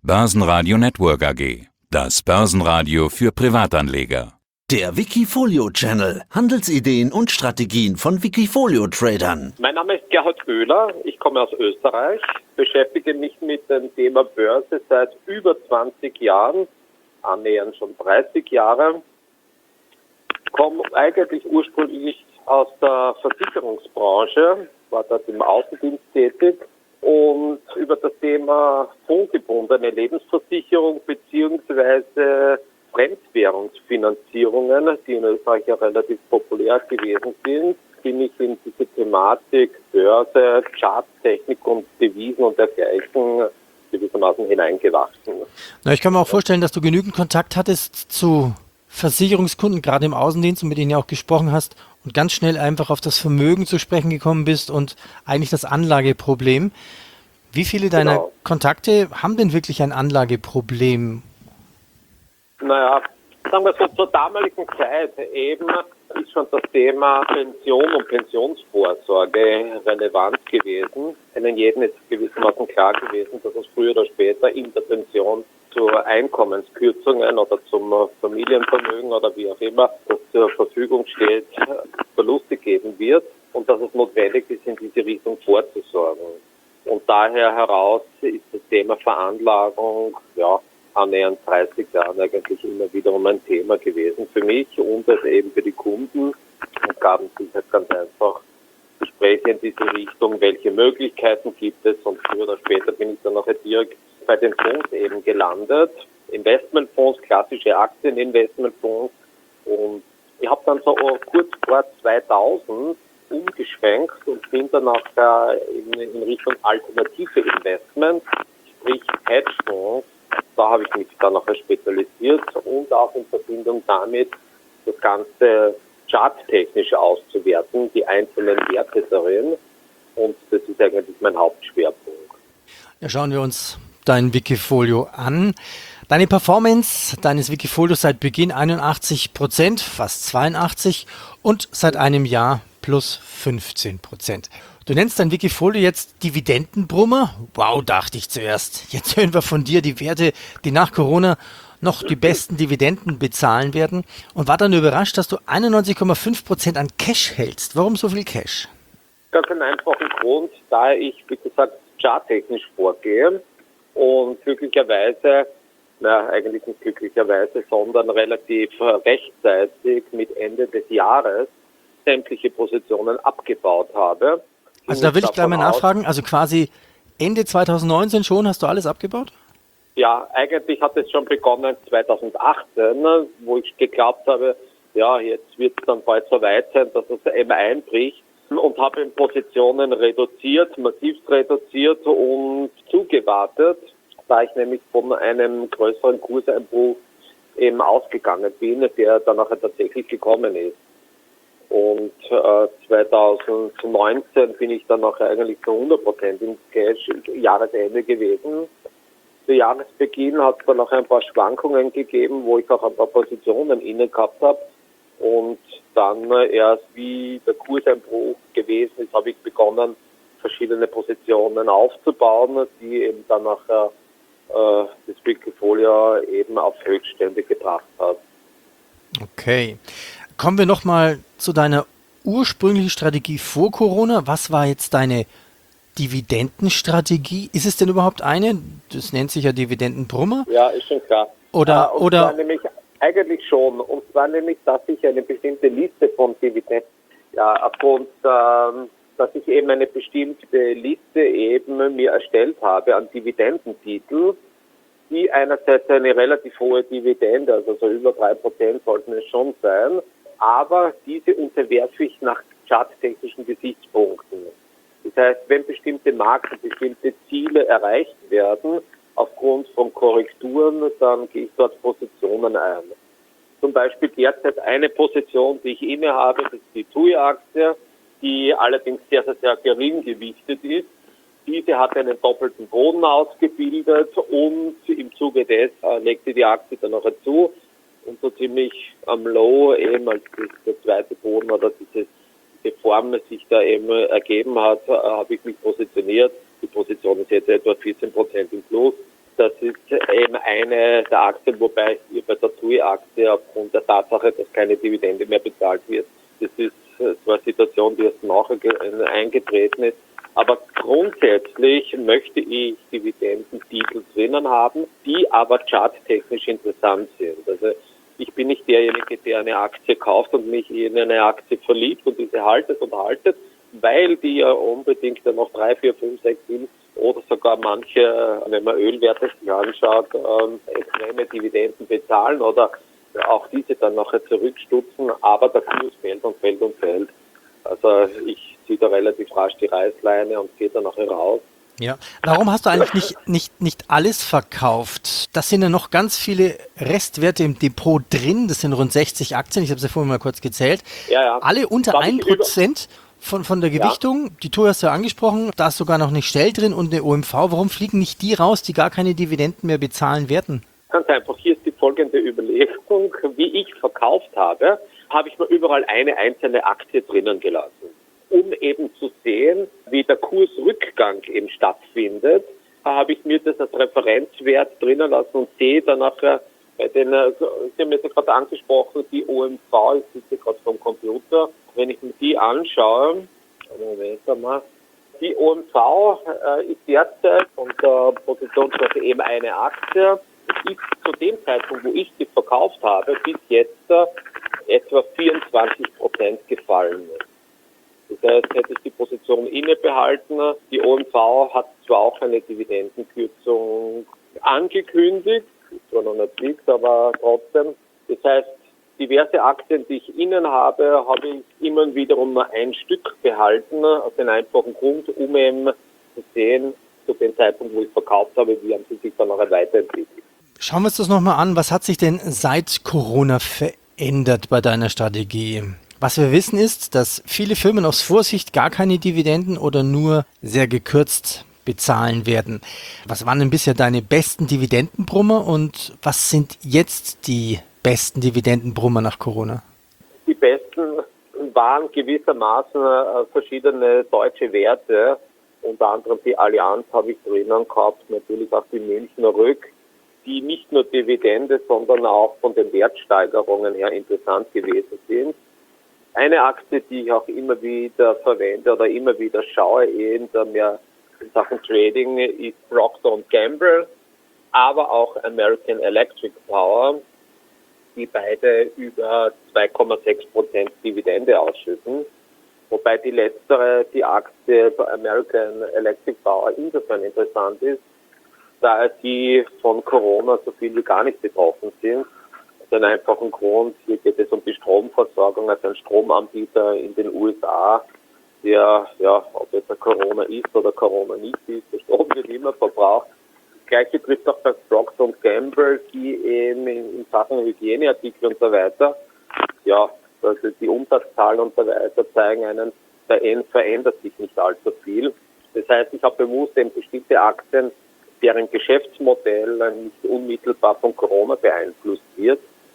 Börsenradio Network AG. Das Börsenradio für Privatanleger. Der Wikifolio-Channel. Handelsideen und Strategien von Wikifolio-Tradern. Mein Name ist Gerhard Böhler, ich komme aus Österreich, beschäftige mich mit dem Thema Börse seit über 20 Jahren, annähernd schon 30 Jahre. Komme eigentlich ursprünglich aus der Versicherungsbranche, war dort im Außendienst tätig und über das Thema fondgebundene Lebensversicherung bzw. Fremdwährungsfinanzierungen, die in Österreich ja relativ populär gewesen sind, bin ich in diese Thematik Börse, Charttechnik und Devisen und dergleichen gewissermaßen hineingewachsen. Na, ich kann mir auch vorstellen, dass du genügend Kontakt hattest zu Versicherungskunden, gerade im Außendienst, und mit denen ja auch gesprochen hast und ganz schnell einfach auf das Vermögen zu sprechen gekommen bist und eigentlich das Anlageproblem. Wie viele deiner Kontakte haben denn wirklich ein Anlageproblem? Naja, sagen wir so, zur damaligen Zeit eben ist schon das Thema Pension und Pensionsvorsorge relevant gewesen. Einen jeden ist gewissermaßen klar gewesen, dass es früher oder später in der Pension zu Einkommenskürzungen oder zum Familienvermögen oder wie auch immer, das zur Verfügung steht, Verluste geben wird und dass es notwendig ist, in diese Richtung vorzusorgen. Und daher heraus ist das Thema Veranlagung, annähernd 30 Jahren eigentlich immer wiederum ein Thema gewesen für mich und es eben für die Kunden und gaben sich halt ganz einfach Gespräche in diese Richtung, welche Möglichkeiten gibt es und früher oder später bin ich dann auch direkt bei den Fonds eben gelandet. Investmentfonds, klassische Aktieninvestmentfonds und ich habe dann so kurz vor 2000 umgeschwenkt und bin dann auch in Richtung alternative Investments, sprich Hedgefonds. Da habe ich mich dann noch spezialisiert und auch in Verbindung damit das Ganze charttechnisch auszuwerten, die einzelnen Werte darin. Und das ist eigentlich mein Hauptschwerpunkt. Ja, schauen wir uns dein Wikifolio an. Deine Performance deines Wikifolios seit Beginn 81%, fast 82% und seit einem Jahr plus 15%. Du nennst dein Wikifolio jetzt Dividendenbrummer? Wow, dachte ich zuerst. Jetzt hören wir von dir die Werte, die nach Corona noch die besten Dividenden bezahlen werden. Und war dann überrascht, dass du 91,5% an Cash hältst. Warum so viel Cash? Ganz einen einfachen Grund, da ich, wie gesagt, charttechnisch vorgehe und glücklicherweise, eigentlich nicht glücklicherweise, sondern relativ rechtzeitig mit Ende des Jahres sämtliche Positionen abgebaut habe. Also da will ich gleich mal nachfragen, also quasi Ende 2019 schon, hast du alles abgebaut? Ja, eigentlich hat es schon begonnen 2018, wo ich geglaubt habe, jetzt wird es dann bald so weit sein, dass es eben einbricht und habe in Positionen reduziert, massivst reduziert und zugewartet, da ich nämlich von einem größeren Kurseinbruch eben ausgegangen bin, der dann auch tatsächlich gekommen ist. Und 2019 bin ich dann auch eigentlich zu 100% im Cash Jahresende gewesen. Zu Jahresbeginn hat es dann auch ein paar Schwankungen gegeben, wo ich auch ein paar Positionen inne gehabt habe. Und dann erst wie der Kurseinbruch gewesen ist, habe ich begonnen, verschiedene Positionen aufzubauen, die eben dann nachher das Wikifolio eben auf Höchststände gebracht hat. Okay. Kommen wir nochmal zu deiner ursprünglichen Strategie vor Corona. Was war jetzt deine Dividendenstrategie? Ist es denn überhaupt eine? Das nennt sich ja Dividendenbrummer. Ja, ist schon klar. Oder zwar nämlich eigentlich schon. Und zwar nämlich, dass ich eine bestimmte Liste von Dividenden, aufgrund, dass ich eben eine bestimmte Liste eben mir erstellt habe an Dividendentitel, die einerseits eine relativ hohe Dividende, also so über 3% sollten es schon sein, aber diese unterwerfe ich nach charttechnischen Gesichtspunkten. Das heißt, wenn bestimmte Marken, bestimmte Ziele erreicht werden, aufgrund von Korrekturen, dann gehe ich dort Positionen ein. Zum Beispiel derzeit eine Position, die ich innehabe, das ist die TUI-Aktie, die allerdings sehr, sehr, sehr gering gewichtet ist. Diese hat einen doppelten Boden ausgebildet und im Zuge des legte die Aktie dann noch zu. Und so ziemlich am Low eben, als der zweite Boden oder diese Form sich da eben ergeben hat, habe ich mich positioniert. Die Position ist jetzt etwa 14% im Plus. das ist eben eine der Aktien, wobei hier bei der TUI-Aktie aufgrund der Tatsache, dass keine Dividende mehr bezahlt wird, das ist zwar eine Situation, die erst nachher eingetreten ist, aber grundsätzlich möchte ich Dividendentitel drinnen haben, die aber charttechnisch interessant sind. Also ich bin nicht derjenige, der eine Aktie kauft und mich in eine Aktie verliebt und diese haltet, weil die ja unbedingt dann noch 3, 4, 5, 6, 7 oder sogar manche, wenn man Ölwerte sich anschaut, extreme Dividenden bezahlen oder auch diese dann nachher zurückstutzen, aber der Kurs fällt und fällt und fällt. Also ich ziehe da relativ rasch die Reißleine und gehe dann nachher raus. Ja, warum hast du eigentlich nicht alles verkauft? Das sind ja noch ganz viele Restwerte im Depot drin. Das sind rund 60 Aktien. Ich habe sie vorhin mal kurz gezählt. Ja. Alle unter 1% von der Gewichtung. Ja. Die TUI hast du ja angesprochen. Da ist sogar noch eine Shell drin und eine OMV. Warum fliegen nicht die raus, die gar keine Dividenden mehr bezahlen werden? Ganz einfach. Hier ist die folgende Überlegung. Wie ich verkauft habe ich mir überall eine einzelne Aktie drinnen gelassen, um eben zu sehen, wie der Kursrückgang eben stattfindet. Da habe ich mir das als Referenzwert drinnen lassen und sehe dann nachher bei den, Sie haben jetzt gerade angesprochen, die OMV, ich sitze gerade vom Computer, wenn ich mir die anschaue, die OMV ist derzeit unter Positionsklasse eben eine Aktie, ist zu dem Zeitpunkt, wo ich sie verkauft habe, bis jetzt etwa 24% gefallen. Das heißt, hätte ich die Position innebehalten. Die OMV hat zwar auch eine Dividendenkürzung angekündigt, ist zwar noch nicht liegt, aber trotzdem. Das heißt, diverse Aktien, die ich innen habe ich immer wiederum nur ein Stück behalten, aus dem einfachen Grund, um eben zu sehen, zu dem Zeitpunkt, wo ich verkauft habe, wie haben sie sich dann noch weiterentwickelt. Schauen wir uns das nochmal an. Was hat sich denn seit Corona verändert bei deiner Strategie? Was wir wissen ist, dass viele Firmen aus Vorsicht gar keine Dividenden oder nur sehr gekürzt bezahlen werden. Was waren denn bisher deine besten Dividendenbrummer und was sind jetzt die besten Dividendenbrummer nach Corona? Die besten waren gewissermaßen verschiedene deutsche Werte. Unter anderem die Allianz habe ich drinnen gehabt, natürlich auch die Münchner Rück, die nicht nur Dividende, sondern auch von den Wertsteigerungen her interessant gewesen sind. Eine Aktie, die ich auch immer wieder verwende oder immer wieder schaue, in Sachen Trading, ist Procter & Gamble, aber auch American Electric Power, die beide über 2,6% Dividende ausschütten. Wobei die letztere, die Aktie American Electric Power, insofern interessant ist, da die von Corona so viel wie gar nicht betroffen sind. Aus einem einfachen Grund, hier geht es um die Stromversorgung, also ein Stromanbieter in den USA, der, ob jetzt Corona ist oder Corona nicht ist, der Strom wird immer verbraucht. Das Gleiche trifft auch bei Procter & Gamble, die eben in Sachen Hygieneartikel und so weiter, also die Umsatzzahlen und so weiter zeigen einen, da verändert sich nicht allzu viel. Das heißt, ich habe bewusst eben bestimmte Aktien, deren Geschäftsmodell nicht unmittelbar von Corona beeinflusst wird.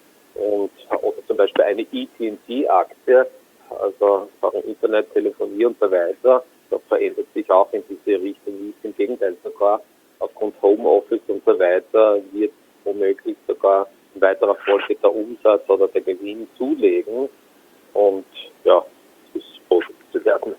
Oder zum Beispiel eine AT&T-Aktie, also Sachen Internet, Telefonie und so weiter, das verändert sich auch in diese Richtung nicht. Im Gegenteil, sogar aufgrund Homeoffice und so weiter wird womöglich sogar in weiterer Folge der Umsatz oder der Gewinn zulegen. Und das ist positiv zu werden.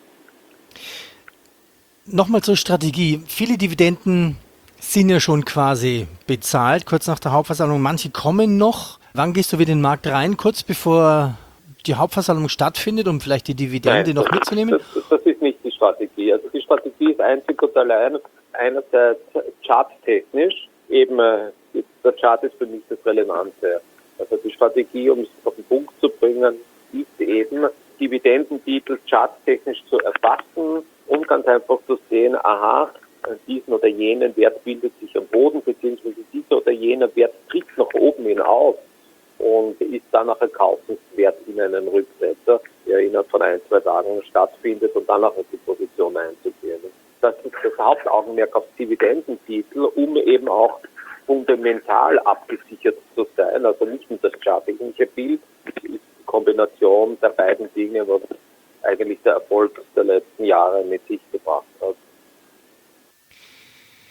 Nochmal zur Strategie. Viele Dividenden sind ja schon quasi bezahlt, kurz nach der Hauptversammlung. Manche kommen noch. Wann gehst du wieder in den Markt rein, kurz bevor die Hauptversammlung stattfindet, um vielleicht die Dividende noch mitzunehmen? Das ist nicht die Strategie. Also die Strategie ist einzig und allein einerseits charttechnisch. Eben, der Chart ist für mich das Relevante. Also die Strategie, um es auf den Punkt zu bringen, ist eben, Dividendentitel charttechnisch zu erfassen und ganz einfach zu sehen, diesen oder jenen Wert bildet sich am Boden, beziehungsweise dieser oder jener Wert tritt nach oben hinaus und ist dann nachher kaufenswert in einen Rücksetzer, der innerhalb von 1-2 Tagen stattfindet und dann nachher die Position einzugehen. Das ist das Hauptaugenmerk auf Dividendentitel, um eben auch fundamental abgesichert zu sein, also nicht nur das charttechnische Bild, ist die Kombination der beiden Dinge, was eigentlich der Erfolg der letzten Jahre mit sich gebracht hat.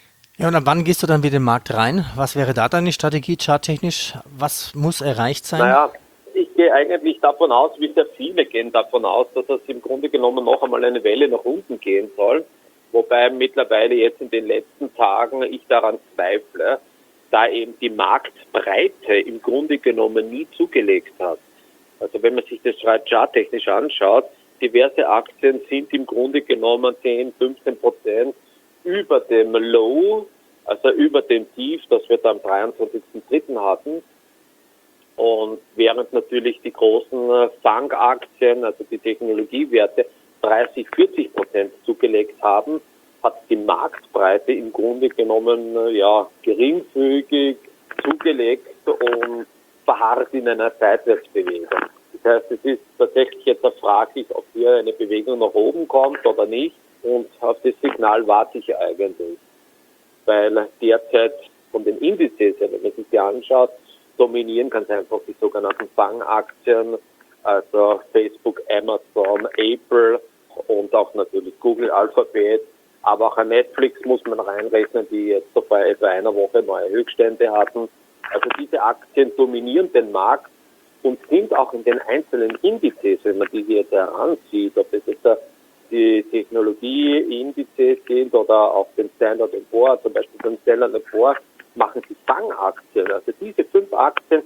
Ja, und ab wann gehst du dann wieder in den Markt rein? Was wäre da deine Strategie charttechnisch? Was muss erreicht sein? Naja, ich gehe eigentlich davon aus, wie sehr viele gehen davon aus, dass es im Grunde genommen noch einmal eine Welle nach unten gehen soll. Wobei mittlerweile jetzt in den letzten Tagen ich daran zweifle, da eben die Marktbreite im Grunde genommen nie zugelegt hat. Also wenn man sich das charttechnisch anschaut, diverse Aktien sind im Grunde genommen 10-15% über dem Low, also über dem Tief, das wir da am 23.03. hatten. Und während natürlich die großen Fangaktien, also die Technologiewerte, 30-40% zugelegt haben, hat die Marktbreite im Grunde genommen geringfügig zugelegt und verharrt in einer Seitwärtsbewegung. Das heißt, es ist tatsächlich jetzt fraglich, ob hier eine Bewegung nach oben kommt oder nicht. Und auf das Signal warte ich eigentlich. Weil derzeit von den Indizes, wenn man sich die anschaut, dominieren ganz einfach die sogenannten Fangaktien, also Facebook, Amazon, Apple und auch natürlich Google, Alphabet, aber auch an Netflix muss man reinrechnen, die jetzt vor etwa einer Woche neue Höchststände hatten. Also diese Aktien dominieren den Markt und sind auch in den einzelnen Indizes, wenn man die hier jetzt heranzieht, ob es jetzt die Technologie-Indizes sind oder auch den Standard & Poor's, zum Beispiel den Standard & Poor's, machen die Fangaktien, also diese 5 Aktien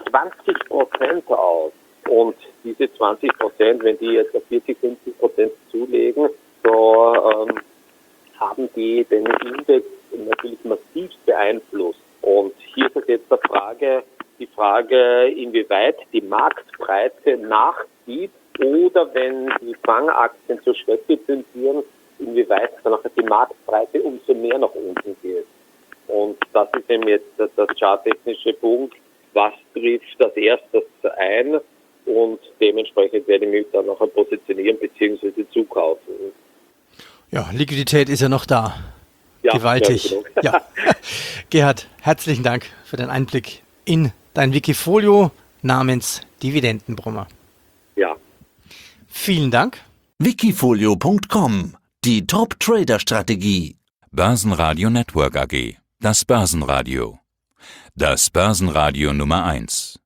20% aus. Und diese 20%, wenn die jetzt auf 40-50% zulegen, so haben die den Index natürlich massiv beeinflusst. Und hier ist es jetzt die Frage, inwieweit die Marktbreite nachzieht oder wenn die Fangaktien zur Schwäche tendieren, inwieweit dann auch die Marktbreite umso mehr nach unten geht. Und das ist eben jetzt das charttechnische Punkt, was trifft als erstes ein und dementsprechend werde ich mich dann nachher positionieren bzw. zukaufen. Ja, Liquidität ist ja noch da. Ja, gewaltig. Ja. Gerhard, herzlichen Dank für den Einblick in dein Wikifolio namens Dividendenbrummer. Ja. Vielen Dank. Wikifolio.com, die Top-Trader-Strategie. Börsenradio Network AG. Das Börsenradio. Das Börsenradio Nummer 1.